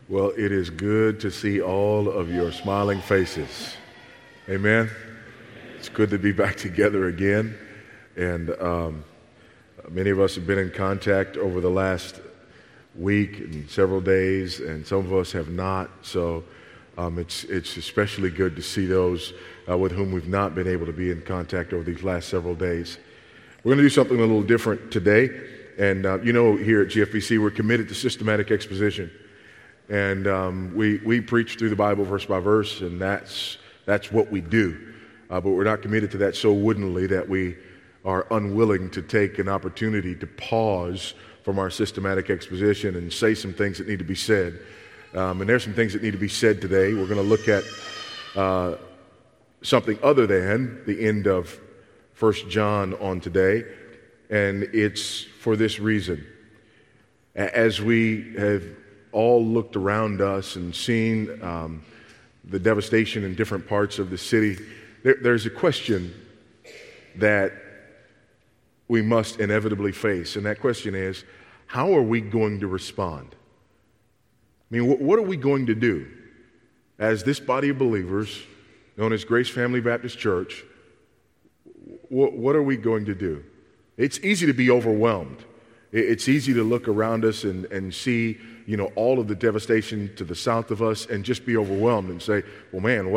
Well, it is good to see all of your smiling faces. Amen. It's good to be back together again. And many of us have been in contact over the last week and several days, and some of us have not. So it's especially good to see those with whom we've not been able to be in contact over these last several days. We're going to do something a little different today. And here at GFBC, we're committed to systematic exposition. And we preach through the Bible verse by verse, and that's what we do. But we're not committed to that so woodenly that we are unwilling to take an opportunity to pause from our systematic exposition and say some things that need to be said. And there's some things that need to be said today. We're going to look at something other than the end of 1 John on today, and it's for this reason. As we have all looked around us and seen the devastation in different parts of the city, there's a question that we must inevitably face, and that question is, how are we going to respond? I mean, what are we going to do as this body of believers known as Grace Family Baptist Church? What are we going to do? It's easy to be overwhelmed. It's easy to look around us and see, all of the devastation to the south of us and just be overwhelmed and say, well, man,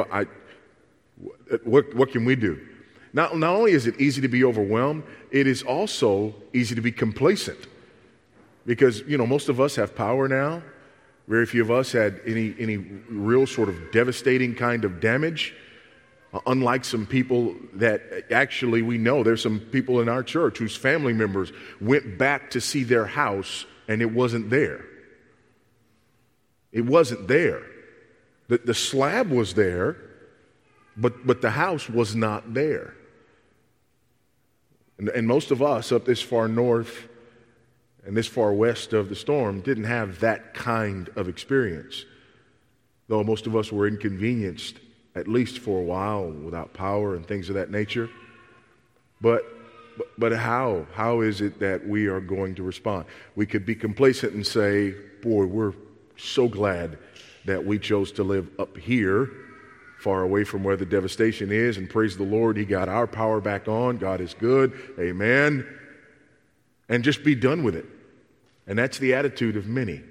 what can we do? Not only is it easy to be overwhelmed, it is also easy to be complacent. Because, most of us have power now. Very few of us had any real sort of devastating kind of damage. Unlike some people that actually we know, there's some people in our church whose family members went back to see their house and it wasn't there. It wasn't there. The slab was there, but the house was not there. And most of us up this far north and this far west of the storm didn't have that kind of experience. Though most of us were inconvenienced, at least for a while, without power and things of that nature. But how is it that we are going to respond? We could be complacent and say, boy, we're so glad that we chose to live up here, far away from where the devastation is, and praise the Lord, He got our power back on. God is good. Amen. And just be done with it. And that's the attitude of many.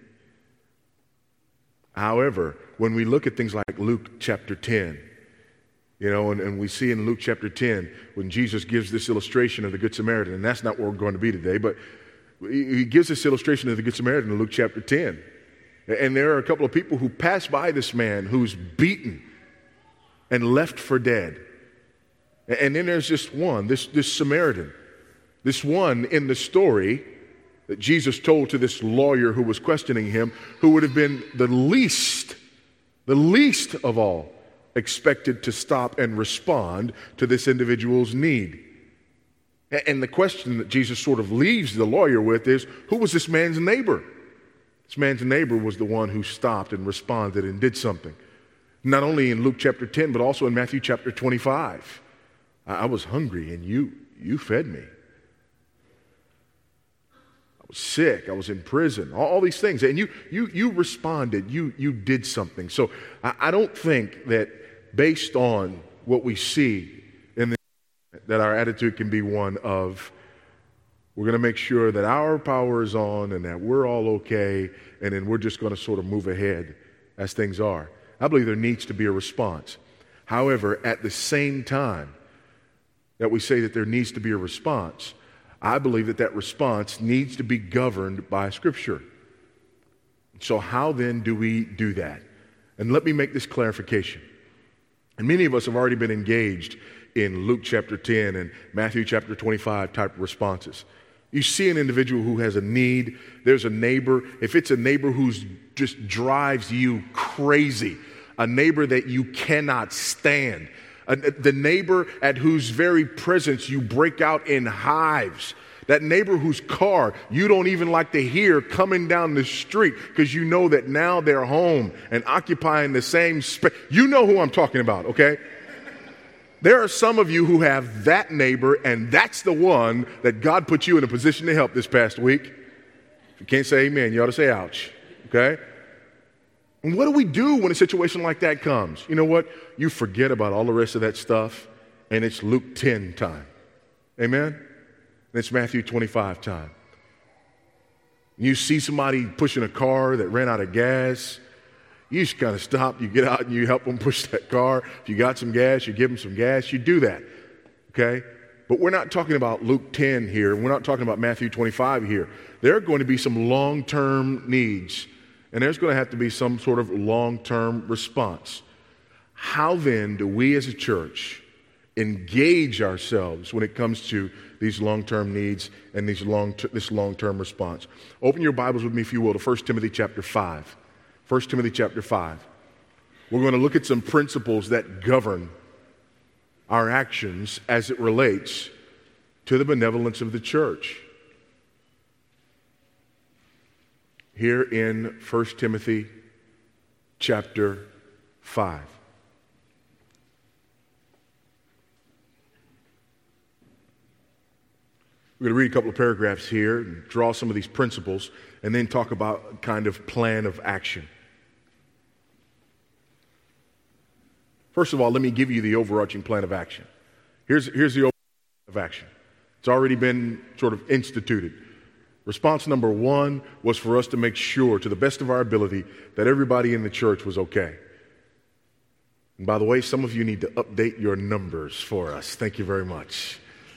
However, when we look at things like Luke chapter 10, and we see in Luke chapter 10 when Jesus gives this illustration of the Good Samaritan, and that's not where we're going to be today, but He gives this illustration of the Good Samaritan in Luke chapter 10. And there are a couple of people who pass by this man who's beaten and left for dead. And then there's this one, this Samaritan, this one in the story that Jesus told to this lawyer who was questioning him, who would have been the least of all expected to stop and respond to this individual's need. And the question that Jesus sort of leaves the lawyer with is, who was this man's neighbor? This man's neighbor was the one who stopped and responded and did something. Not only in Luke chapter 10, but also in Matthew chapter 25. I was hungry and you fed me. I was sick. I was in prison. All these things. And you responded. You did something. So I don't think that based on what we see that our attitude can be one of, we're going to make sure that our power is on and that we're all okay, and then we're just going to sort of move ahead as things are. I believe there needs to be a response. However, at the same time that we say that there needs to be a response, I believe that response needs to be governed by Scripture. So how then do we do that? And let me make this clarification. And many of us have already been engaged in Luke chapter 10 and Matthew chapter 25 type of responses. You see an individual who has a need. There's a neighbor. If it's a neighbor who just drives you crazy, a neighbor that you cannot stand, the neighbor at whose very presence you break out in hives, that neighbor whose car you don't even like to hear coming down the street because you know that now they're home and occupying the same space. You know who I'm talking about, okay? There are some of you who have that neighbor, and that's the one that God put you in a position to help this past week. If you can't say amen, you ought to say ouch, okay? And what do we do when a situation like that comes? You know what? You forget about all the rest of that stuff, and it's Luke 10 time. Amen? And it's Matthew 25 time. You see somebody pushing a car that ran out of gas, you just kind of stop, you get out and you help them push that car. If you got some gas, you give them some gas, you do that, okay? But we're not talking about Luke 10 here. We're not talking about Matthew 25 here. There are going to be some long-term needs, and there's going to have to be some sort of long-term response. How then do we as a church engage ourselves when it comes to these long-term needs and this long-term response? Open your Bibles with me, if you will, to 1 Timothy chapter 5. 1 Timothy chapter 5. We're going to look at some principles that govern our actions as it relates to the benevolence of the church. Here in 1 Timothy chapter 5. We're going to read a couple of paragraphs here and draw some of these principles and then talk about a kind of plan of action. First of all, let me give you the overarching plan of action. Here's the overarching plan of action. It's already been sort of instituted. Response number one was for us to make sure, to the best of our ability, that everybody in the church was okay. And by the way, some of you need to update your numbers for us. Thank you very much.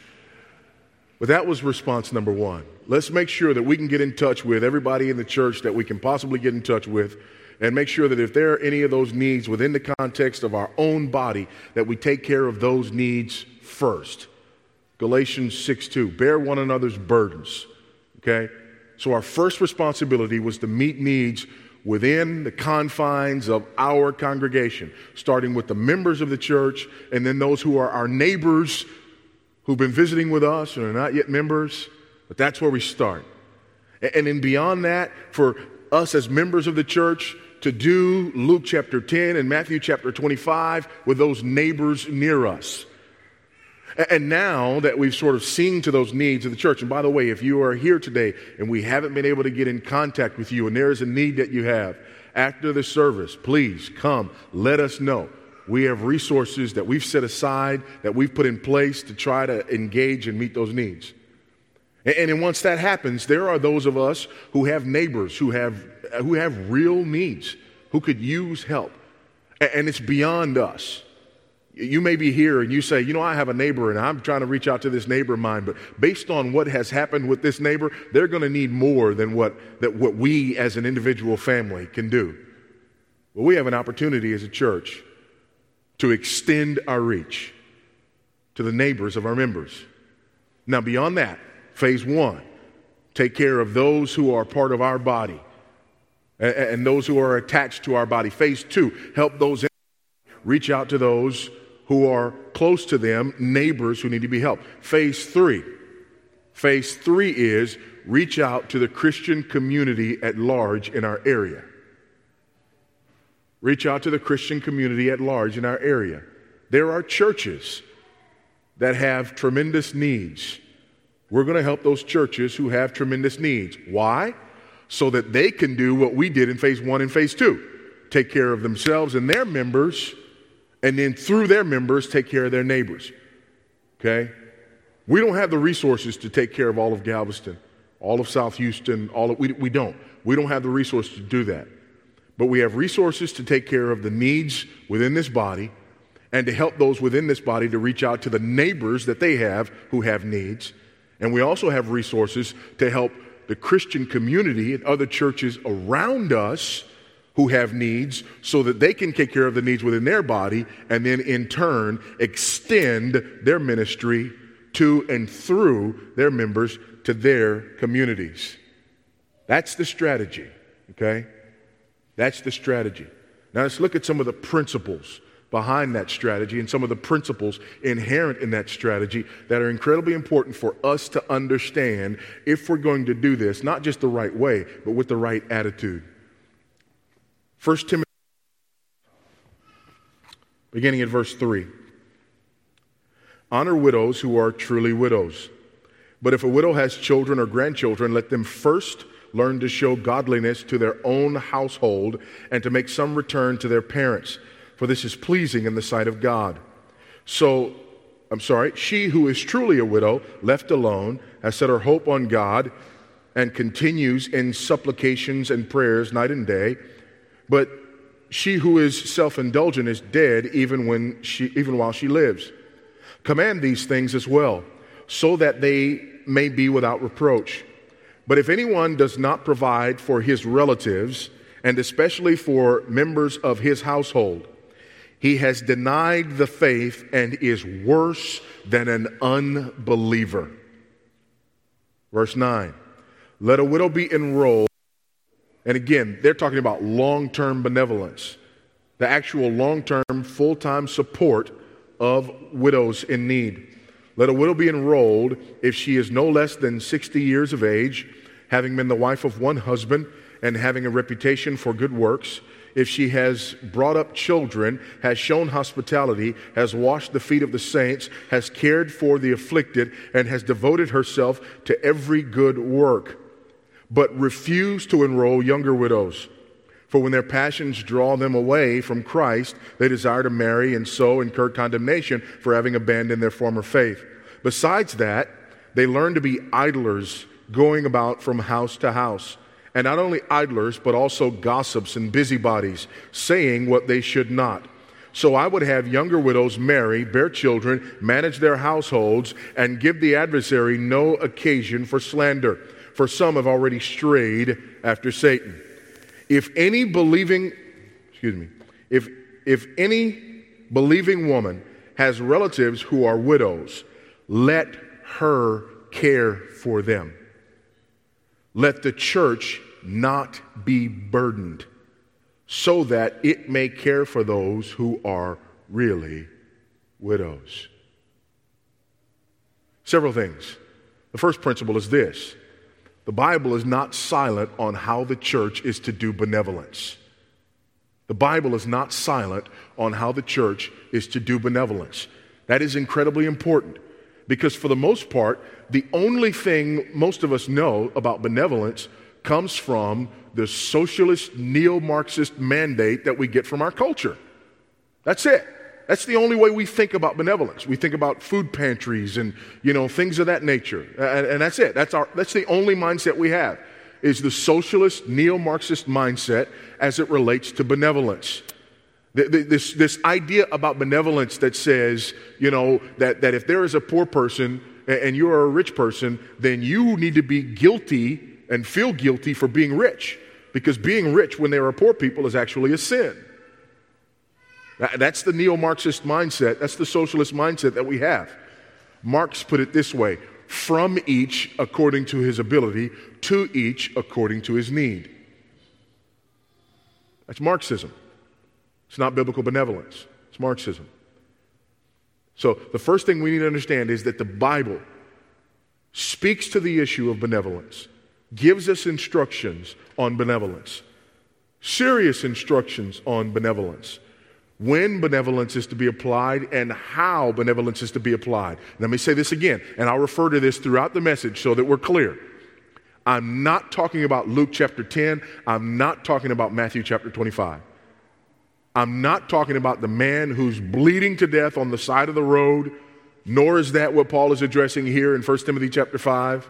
But that was response number one. Let's make sure that we can get in touch with everybody in the church that we can possibly get in touch with, and make sure that if there are any of those needs within the context of our own body, that we take care of those needs first. Galatians 6:2, bear one another's burdens. Okay? So our first responsibility was to meet needs within the confines of our congregation, starting with the members of the church and then those who are our neighbors who've been visiting with us and are not yet members, but that's where we start. And then beyond that, for us as members of the church to do Luke chapter 10 and Matthew chapter 25 with those neighbors near us. And now that we've sort of seen to those needs of the church, and by the way, if you are here today and we haven't been able to get in contact with you and there is a need that you have, after the service, please come, let us know. We have resources that we've set aside, that we've put in place to try to engage and meet those needs. And then once that happens, there are those of us who have neighbors who have real needs, who could use help. And it's beyond us. You may be here and you say, you know, I have a neighbor and I'm trying to reach out to this neighbor of mine, but based on what has happened with this neighbor, they're going to need more than what we as an individual family can do. Well, we have an opportunity as a church to extend our reach to the neighbors of our members. Now, beyond that, phase one, take care of those who are part of our body and those who are attached to our body. Phase two, help those reach out to those who are close to them, neighbors who need to be helped. Phase three is reach out to the Christian community at large in our area. Reach out to the Christian community at large in our area. There are churches that have tremendous needs. We're going to help those churches who have tremendous needs. Why? So that they can do what we did in phase one and phase two. Take care of themselves and their members, and then through their members, take care of their neighbors. Okay? We don't have the resources to take care of all of Galveston, all of South Houston, we don't. We don't have the resources to do that. But we have resources to take care of the needs within this body and to help those within this body to reach out to the neighbors that they have who have needs. And we also have resources to help the Christian community and other churches around us who have needs so that they can take care of the needs within their body and then in turn extend their ministry to and through their members to their communities. That's the strategy, okay? That's the strategy. Now let's look at some of the principles behind that strategy and some of the principles inherent in that strategy that are incredibly important for us to understand if we're going to do this, not just the right way, but with the right attitude. 1 Timothy, beginning at verse 3. Honor widows who are truly widows. But if a widow has children or grandchildren, let them first learn to show godliness to their own household and to make some return to their parents, for this is pleasing in the sight of God. She who is truly a widow, left alone, has set her hope on God and continues in supplications and prayers night and day. But she who is self-indulgent is dead even while she lives. Command these things as well, so that they may be without reproach. But if anyone does not provide for his relatives, and especially for members of his household, he has denied the faith and is worse than an unbeliever. Verse 9, let a widow be enrolled. And again, they're talking about long-term benevolence, the actual long-term, full-time support of widows in need. Let a widow be enrolled if she is no less than 60 years of age, having been the wife of one husband and having a reputation for good works, if she has brought up children, has shown hospitality, has washed the feet of the saints, has cared for the afflicted, and has devoted herself to every good work, but refuse to enroll younger widows. For when their passions draw them away from Christ, they desire to marry and so incur condemnation for having abandoned their former faith. Besides that, they learn to be idlers, going about from house to house. And not only idlers, but also gossips and busybodies, saying what they should not. So I would have younger widows marry, bear children, manage their households, and give the adversary no occasion for slander. For some have already strayed after Satan. If any believing woman has relatives who are widows, let her care for them. Let the church not be burdened, so that it may care for those who are really widows. Several things. The first principle is this: the Bible is not silent on how the church is to do benevolence. The Bible is not silent on how the church is to do benevolence. That is incredibly important, because for the most part, the only thing most of us know about benevolence comes from the socialist, neo-Marxist mandate that we get from our culture. That's it. That's the only way we think about benevolence. We think about food pantries and, things of that nature. And that's it. That's the only mindset we have, is the socialist, neo-Marxist mindset as it relates to benevolence. This idea about benevolence that says, that if there is a poor person and you're a rich person, then you need to be guilty and feel guilty for being rich, because being rich when there are poor people is actually a sin. That's the neo-Marxist mindset. That's the socialist mindset that we have. Marx put it this way: from each according to his ability, to each according to his need. That's Marxism. It's not biblical benevolence. It's Marxism. So the first thing we need to understand is that the Bible speaks to the issue of benevolence, gives us instructions on benevolence, serious instructions on benevolence, when benevolence is to be applied and how benevolence is to be applied. Let me say this again, and I'll refer to this throughout the message so that we're clear. I'm not talking about Luke chapter 10. I'm not talking about Matthew chapter 25. I'm not talking about the man who's bleeding to death on the side of the road, nor is that what Paul is addressing here in 1 Timothy chapter 5.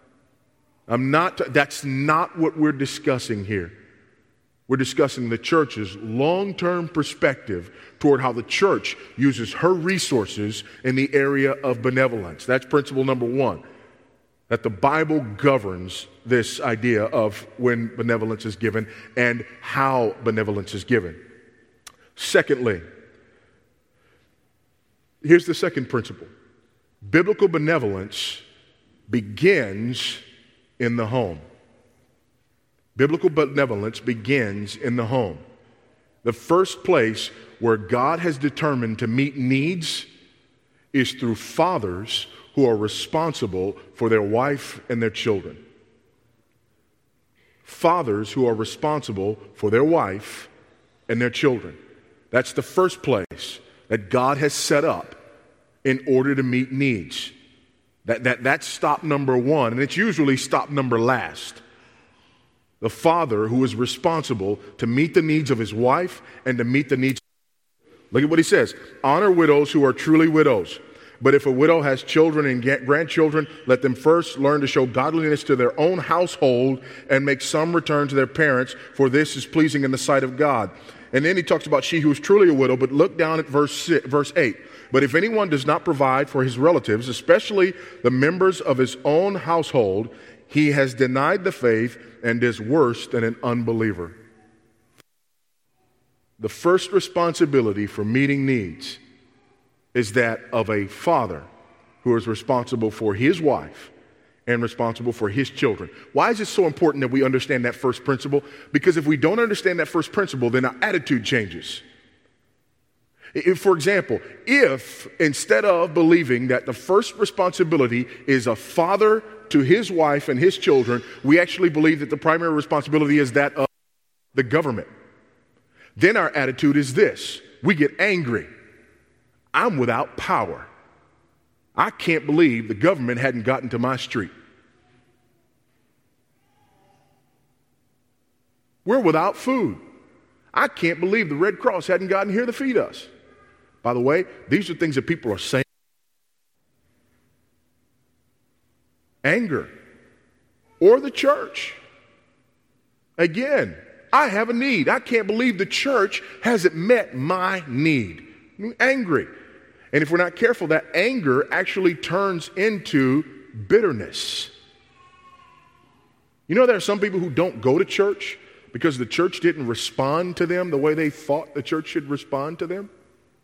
That's not what we're discussing here. We're discussing the church's long-term perspective toward how the church uses her resources in the area of benevolence. That's principle number one, that the Bible governs this idea of when benevolence is given and how benevolence is given. Secondly, here's the second principle. Biblical benevolence begins in the home. Biblical benevolence begins in the home. The first place where God has determined to meet needs is through fathers who are responsible for their wife and their children. Fathers who are responsible for their wife and their children. That's the first place that God has set up in order to meet needs. That's stop number one, and it's usually stop number last. The father who is responsible to meet the needs of his wife and to meet the needs. Look at what he says. Honor widows who are truly widows. But if a widow has children and grandchildren, let them first learn to show godliness to their own household and make some return to their parents, for this is pleasing in the sight of God. And then he talks about she who is truly a widow, but look down at verse 8. But if anyone does not provide for his relatives, especially the members of his own household, he has denied the faith and is worse than an unbeliever. The first responsibility for meeting needs is that of a father who is responsible for his wife and responsible for his children. Why is it so important that we understand that first principle? Because if we don't understand that first principle, then our attitude changes. If, for example, if instead of believing that the first responsibility is a father to his wife and his children, we actually believe that the primary responsibility is that of the government, then our attitude is this. We get angry. I'm without power. I can't believe the government hadn't gotten to my street. We're without food. I can't believe the Red Cross hadn't gotten here to feed us. By the way, these are things that people are saying. Anger. Or the church. Again, I have a need. I can't believe the church hasn't met my need. I'm angry. And if we're not careful, that anger actually turns into bitterness. You know, there are some people who don't go to church because the church didn't respond to them the way they thought the church should respond to them.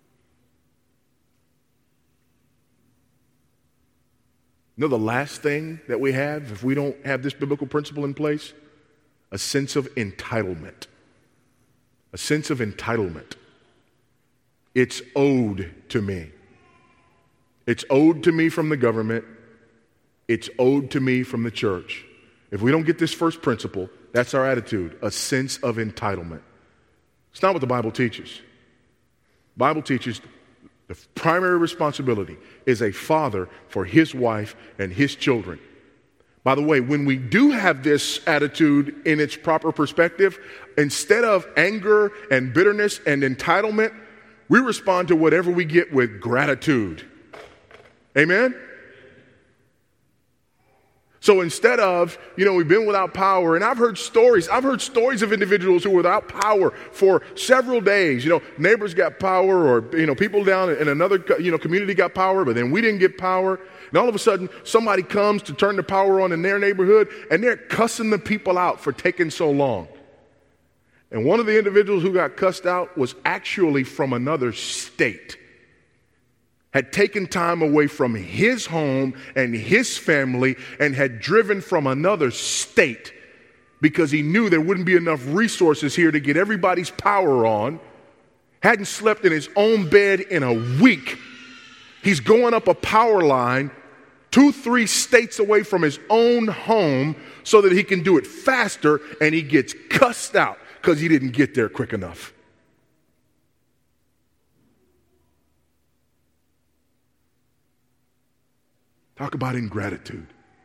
You know the last thing that we have if we don't have this biblical principle in place? A sense of entitlement. A sense of entitlement. It's owed to me. It's owed to me from the government. It's owed to me from the church. If we don't get this first principle, that's our attitude, a sense of entitlement. It's not what the Bible teaches. The Bible teaches the primary responsibility is a father for his wife and his children. By the way, when we do have this attitude in its proper perspective, instead of anger and bitterness and entitlement, we respond to whatever we get with gratitude. Amen? So instead of, we've been without power, and I've heard stories of individuals who were without power for several days. Neighbors got power, or, people down in another, community got power, but then we didn't get power. And all of a sudden, somebody comes to turn the power on in their neighborhood, and they're cussing the people out for taking so long. And one of the individuals who got cussed out was actually from another state. Had taken time away from his home and his family and had driven from another state because he knew there wouldn't be enough resources here to get everybody's power on. Hadn't slept in his own bed in a week. He's going up a power line 2-3 states away from his own home so that he can do it faster, and he gets cussed out because he didn't get there quick enough. Talk about ingratitude.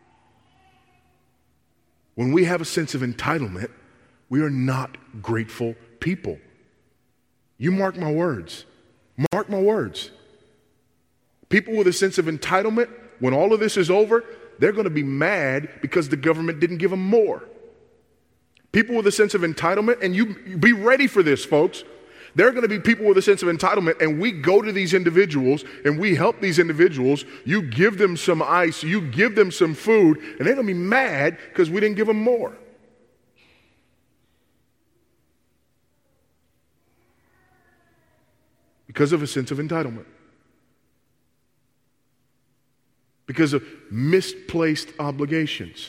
When we have a sense of entitlement, we are not grateful people. You mark my words. Mark my words. People with a sense of entitlement, when all of this is over, they're going to be mad because the government didn't give them more. People with a sense of entitlement, and you be ready for this, folks. There are going to be people with a sense of entitlement, and we go to these individuals and we help these individuals. You give them some ice, you give them some food, and they're going to be mad because we didn't give them more. Because of a sense of entitlement. Because of misplaced obligations.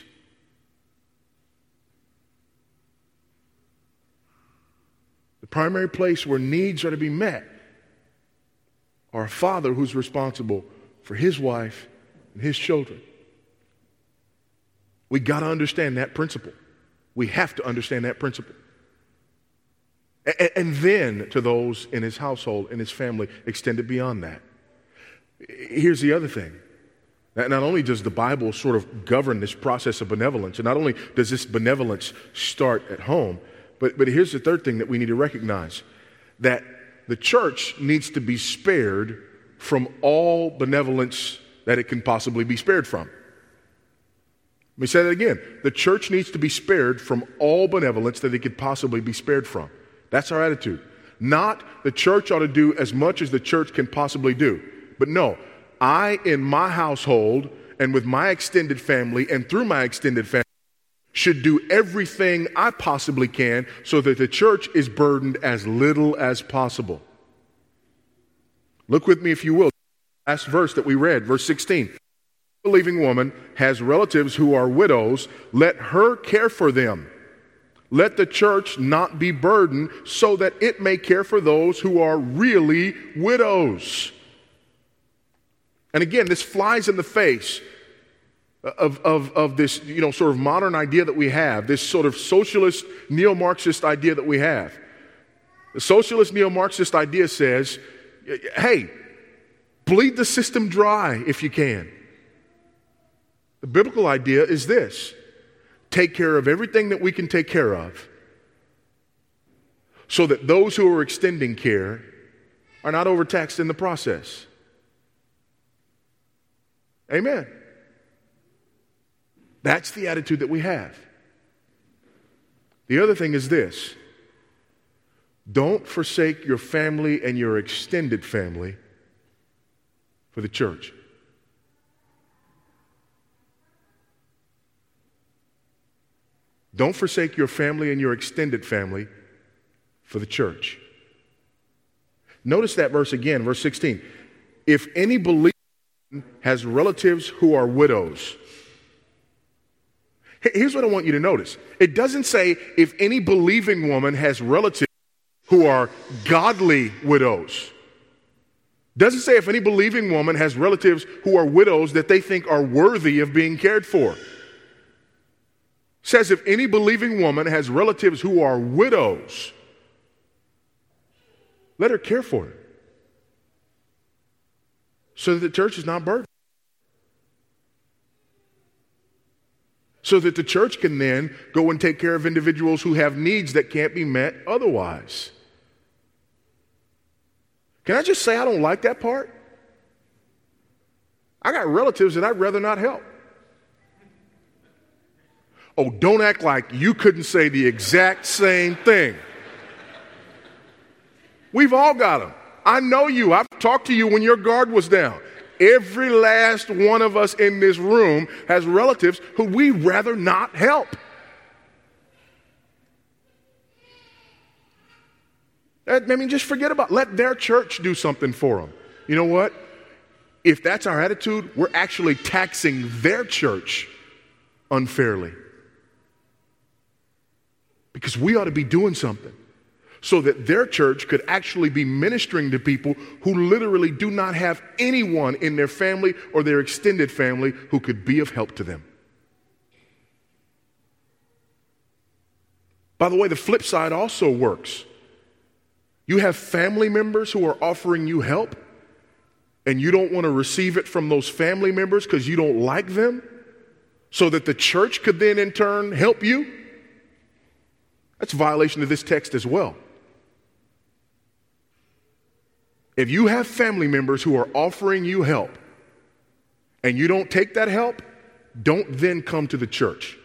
The primary place where needs are to be met are a father who's responsible for his wife and his children. We got to understand that principle. We have to understand that principle. And then to those in his household, in his family, extended beyond that. Here's the other thing. Not only does the Bible sort of govern this process of benevolence, and not only does this benevolence start at home, but here's the third thing that we need to recognize, that the church needs to be spared from all benevolence that it can possibly be spared from. Let me say that again. The church needs to be spared from all benevolence that it could possibly be spared from. That's our attitude. Not the church ought to do as much as the church can possibly do. But no, I, in my household and with my extended family and through my extended family, should do everything I possibly can so that the church is burdened as little as possible. Look with me, if you will. Last verse that we read, verse 16. A believing woman has relatives who are widows. Let her care for them. Let the church not be burdened so that it may care for those who are really widows. And again, this flies in the face of this, sort of modern idea that we have, this sort of socialist, neo-Marxist idea that we have. The socialist, neo-Marxist idea says, hey, bleed the system dry if you can. The biblical idea is this: take care of everything that we can take care of so that those who are extending care are not overtaxed in the process. Amen. That's the attitude that we have. The other thing is this: don't forsake your family and your extended family for the church. Don't forsake your family and your extended family for the church. Notice that verse again, verse 16. If any believer has relatives who are widows. Here's what I want you to notice. It doesn't say if any believing woman has relatives who are godly widows. It doesn't say if any believing woman has relatives who are widows that they think are worthy of being cared for. It says if any believing woman has relatives who are widows, let her care for her, so that the church is not burdened. So that the church can then go and take care of individuals who have needs that can't be met otherwise. Can I just say I don't like that part? I got relatives that I'd rather not help. Oh, don't act like you couldn't say the exact same thing. We've all got them. I know you. I've talked to you when your guard was down. Every last one of us in this room has relatives who we'd rather not help. Just forget about it. Let their church do something for them. You know what? If that's our attitude, we're actually taxing their church unfairly. Because we ought to be doing something so that their church could actually be ministering to people who literally do not have anyone in their family or their extended family who could be of help to them. By the way, the flip side also works. You have family members who are offering you help, and you don't want to receive it from those family members because you don't like them, so that the church could then in turn help you. That's a violation of this text as well. If you have family members who are offering you help and you don't take that help, don't then come to the church.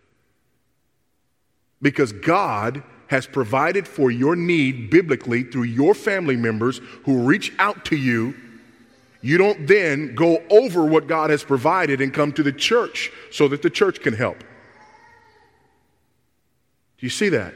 Because God has provided for your need biblically through your family members who reach out to you. You don't then go over what God has provided and come to the church so that the church can help. Do you see that?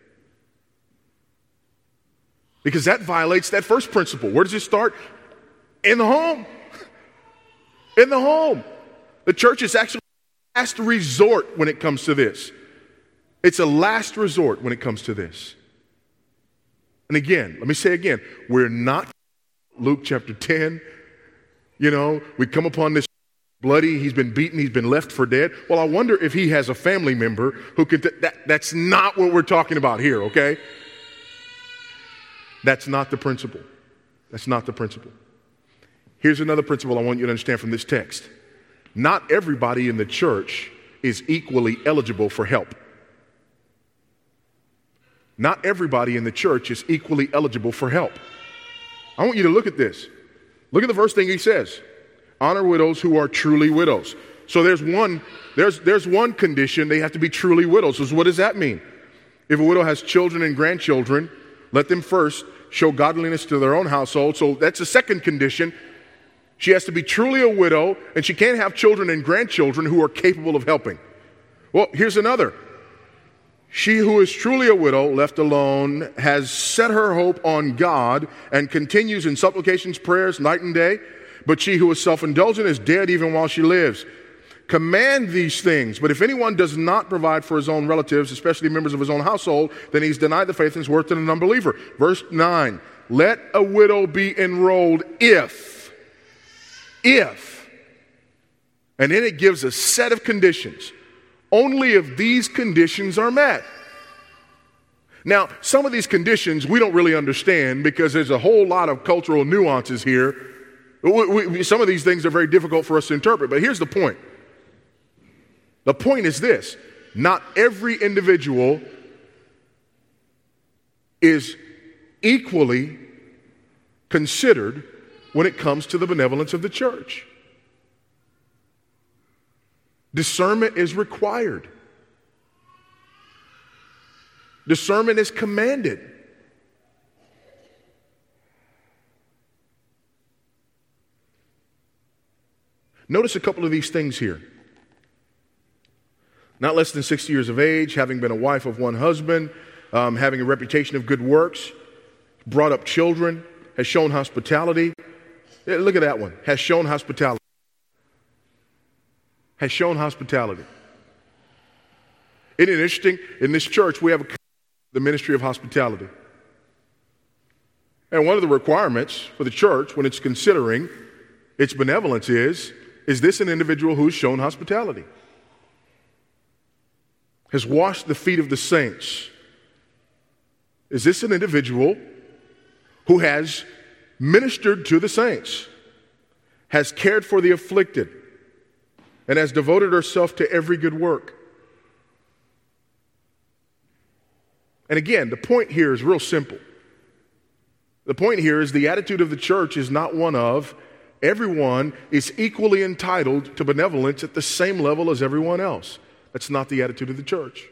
Because that violates that first principle. Where does it start? In the home. In the home. The church is actually a last resort when it comes to this. It's a last resort when it comes to this. And again, let me say again, we're not Luke chapter 10. We come upon this bloody, he's been beaten, he's been left for dead. Well, I wonder if he has a family member who could, that's not what we're talking about here, okay? That's not the principle. That's not the principle. Here's another principle I want you to understand from this text. not everybody in the church is equally eligible for help. Not everybody in the church is equally eligible for help. I want you to look at this. Look at the first thing he says. Honor widows who are truly widows. So there's one condition. They have to be truly widows. So what does that mean? If a widow has children and grandchildren, let them first show godliness to their own household. So that's the second condition. She has to be truly a widow, and she can't have children and grandchildren who are capable of helping. Well, here's another. She who is truly a widow, left alone, has set her hope on God and continues in supplications, prayers, night and day. But she who is self-indulgent is dead even while she lives. Command these things, but if anyone does not provide for his own relatives, especially members of his own household, then he's denied the faith and is worse than an unbeliever. Verse 9, let a widow be enrolled if. And then it gives a set of conditions. Only if these conditions are met. Now, some of these conditions we don't really understand because there's a whole lot of cultural nuances here. Some of these things are very difficult for us to interpret, but here's the point. The point is this: not every individual is equally considered when it comes to the benevolence of the church. Discernment is required. Discernment is commanded. Notice a couple of these things here. Not less than 60 years of age, having been a wife of one husband, having a reputation of good works, brought up children, has shown hospitality. Yeah, look at that one. Has shown hospitality. Has shown hospitality. Isn't it interesting? In this church, we have the ministry of hospitality. And one of the requirements for the church when it's considering its benevolence is this an individual who's shown hospitality? Has washed the feet of the saints? Is this an individual who has ministered to the saints, has cared for the afflicted, and has devoted herself to every good work? And again, the point here is real simple. The point here is the attitude of the church is not one of everyone is equally entitled to benevolence at the same level as everyone else. That's not the attitude of the church.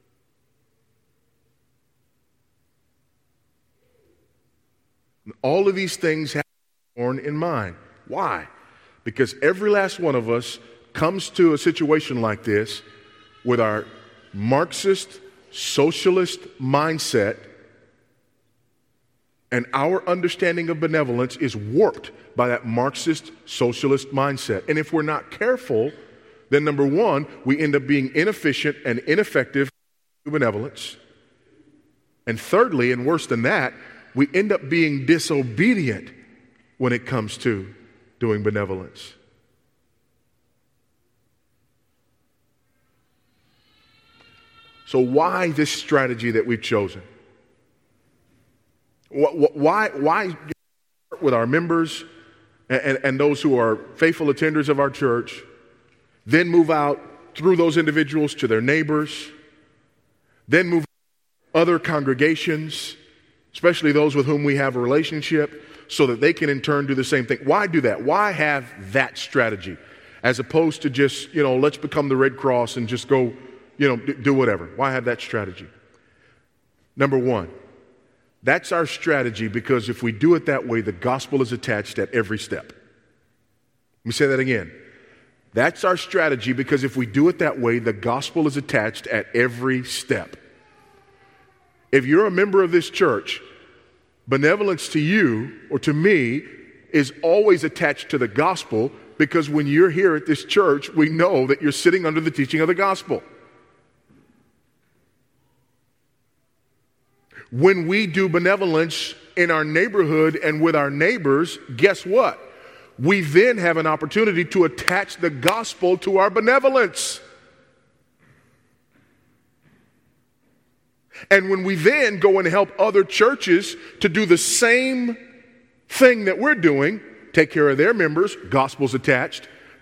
All of these things have to be borne in mind. Why? Because every last one of us comes to a situation like this with our Marxist, socialist mindset, and our understanding of benevolence is warped by that Marxist, socialist mindset. And if we're not careful, then number one, we end up being inefficient and ineffective in benevolence. And thirdly, and worse than that, we end up being disobedient when it comes to doing benevolence. So why this strategy that we've chosen? Why with our members and those who are faithful attenders of our church, then move out through those individuals to their neighbors, then move other congregations, especially those with whom we have a relationship, so that they can in turn do the same thing. Why do that? Why have that strategy as opposed to just, let's become the Red Cross and just go, do whatever? Why have that strategy? Number one, that's our strategy because if we do it that way, the gospel is attached at every step. Let me say that again. That's our strategy because if we do it that way, the gospel is attached at every step. If you're a member of this church, benevolence to you or to me is always attached to the gospel because when you're here at this church, we know that you're sitting under the teaching of the gospel. When we do benevolence in our neighborhood and with our neighbors, guess what? We then have an opportunity to attach the gospel to our benevolence. And when we then go and help other churches to do the same thing that we're doing, take care of their members, gospel's attached,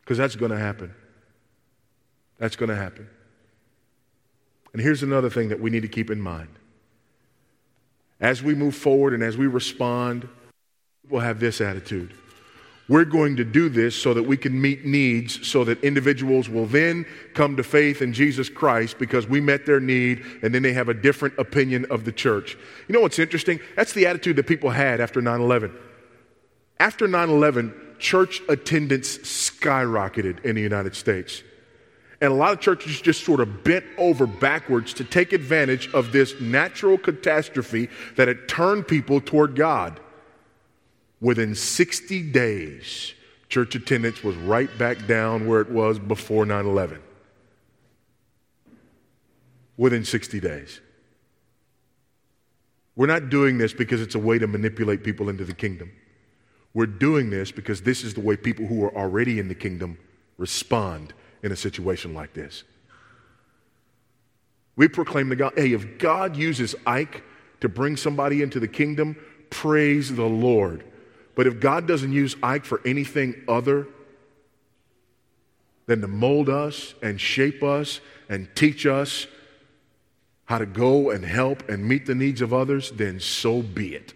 Because that's going to happen. That's going to happen. And here's another thing that we need to keep in mind. As we move forward and as we respond, we'll have this attitude. We're going to do this so that we can meet needs, so that individuals will then come to faith in Jesus Christ because we met their need, and then they have a different opinion of the church. You know what's interesting? That's the attitude that people had after 9/11. After 9/11, church attendance skyrocketed in the United States. And a lot of churches just sort of bent over backwards to take advantage of this natural catastrophe that had turned people toward God. Within 60 days, church attendance was right back down where it was before 9/11. Within 60 days. We're not doing this because it's a way to manipulate people into the kingdom. We're doing this because this is the way people who are already in the kingdom respond in a situation like this. We proclaim to God, hey, if God uses Ike to bring somebody into the kingdom, praise the Lord. But if God doesn't use Ike for anything other than to mold us and shape us and teach us how to go and help and meet the needs of others, then so be it.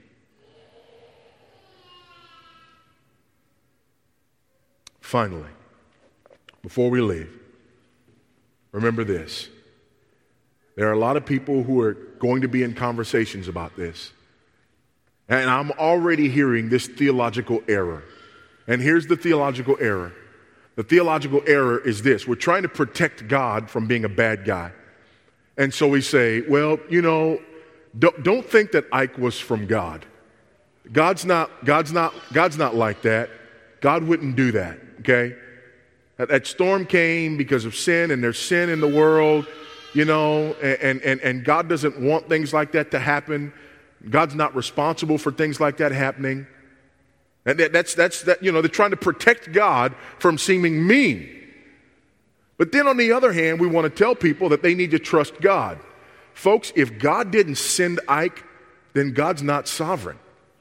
Finally, before we leave, remember this. There are a lot of people who are going to be in conversations about this. And I'm already hearing this theological error. And here's the theological error. The theological error is this. We're trying to protect God from being a bad guy. And so we say, well, you know, don't think that Ike was from God. God's not like that. God wouldn't do that, okay? That storm came because of sin, and there's sin in the world, you know, and God doesn't want things like that to happen. God's not responsible for things like that happening. And that's you know, they're trying to protect God from seeming mean. But then on the other hand, we want to tell people that they need to trust God. Folks, if God didn't send Ike, then God's not sovereign.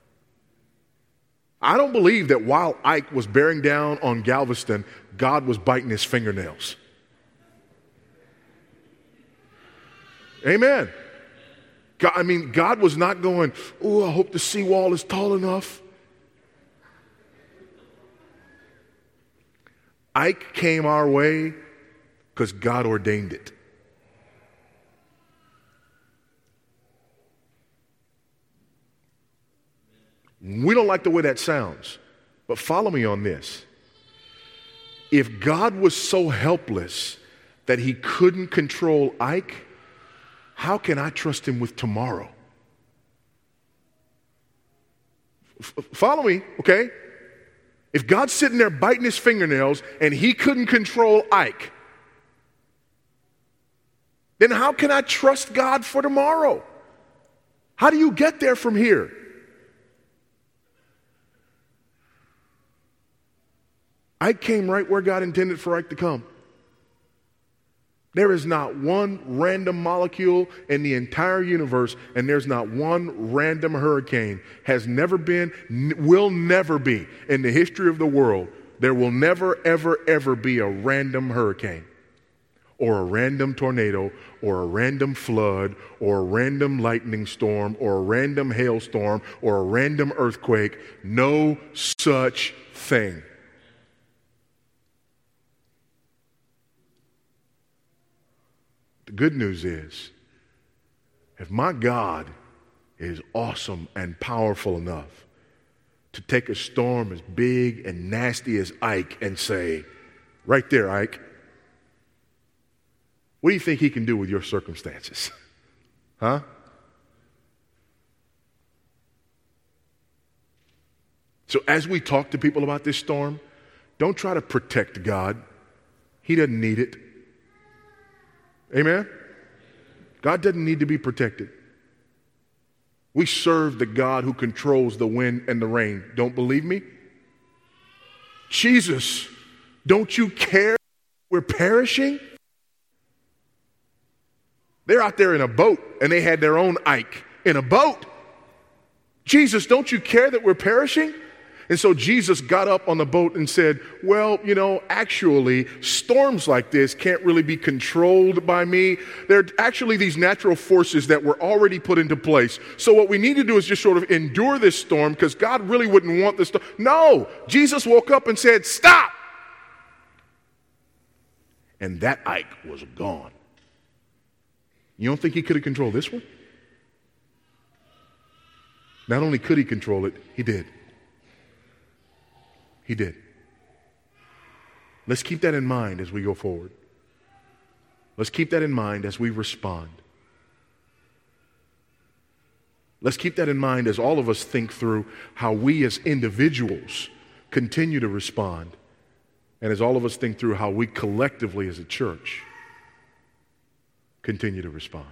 I don't believe that while Ike was bearing down on Galveston, God was biting his fingernails. Amen. God was not going, oh, I hope the seawall is tall enough. Ike came our way because God ordained it. We don't like the way that sounds, but follow me on this. If God was so helpless that he couldn't control Ike, how can I trust him with tomorrow? Follow me, okay? If God's sitting there biting his fingernails and he couldn't control Ike, then how can I trust God for tomorrow? How do you get there from here? Ike came right where God intended for Ike to come. There is not one random molecule in the entire universe, and there's not one random hurricane. Has never been, will never be in the history of the world. There will never, ever, ever be a random hurricane or a random tornado or a random flood or a random lightning storm or a random hailstorm or a random earthquake. No such thing. The good news is, if my God is awesome and powerful enough to take a storm as big and nasty as Ike and say, right there, Ike, what do you think he can do with your circumstances? Huh? So as we talk to people about this storm, don't try to protect God. He doesn't need it. Amen? God doesn't need to be protected. We serve the God who controls the wind and the rain. Don't believe me? Jesus, don't you care we're perishing? They're out there in a boat, and they had their own Ike in a boat. Jesus, don't you care that we're perishing? And so Jesus got up on the boat and said, well, actually, storms like this can't really be controlled by me. They're actually these natural forces that were already put into place. So what we need to do is just sort of endure this storm because God really wouldn't want this storm. No, Jesus woke up and said, stop. And that Ike was gone. You don't think he could have controlled this one? Not only could he control it, he did. He did. Let's keep that in mind as we go forward. Let's keep that in mind as we respond. Let's keep that in mind as all of us think through how we as individuals continue to respond, and as all of us think through how we collectively as a church continue to respond.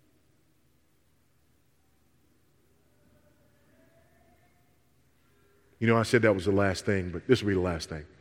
I said that was the last thing, but this will be the last thing.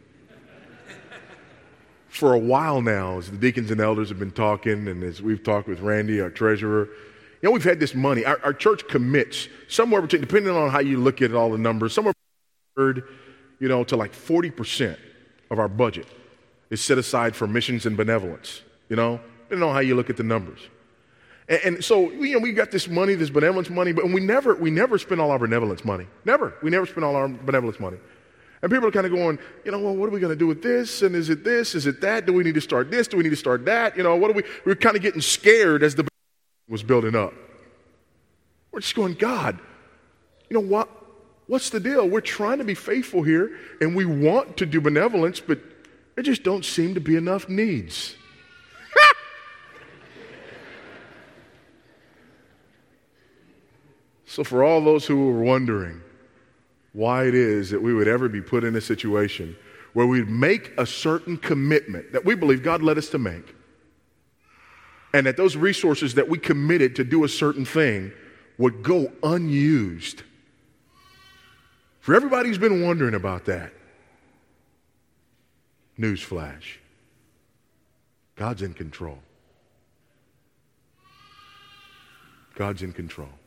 For a while now, as the deacons and elders have been talking, and as we've talked with Randy, our treasurer, we've had this money. Our church commits somewhere between, depending on how you look at all the numbers, somewhere to like 40% of our budget is set aside for missions and benevolence, depending on how you look at the numbers. And so, we got this money, this benevolence money, but we never spend all our benevolence money. Never. We never spend all our benevolence money. And people are kind of going, well, what are we going to do with this? And is it this? Is it that? Do we need to start this? Do we need to start that? We're kind of getting scared as the was building up. We're just going, God, what's the deal? We're trying to be faithful here, and we want to do benevolence, but there just don't seem to be enough needs. So for all those who were wondering why it is that we would ever be put in a situation where we'd make a certain commitment that we believe God led us to make, and that those resources that we committed to do a certain thing would go unused. For everybody who's been wondering about that, newsflash, God's in control. God's in control.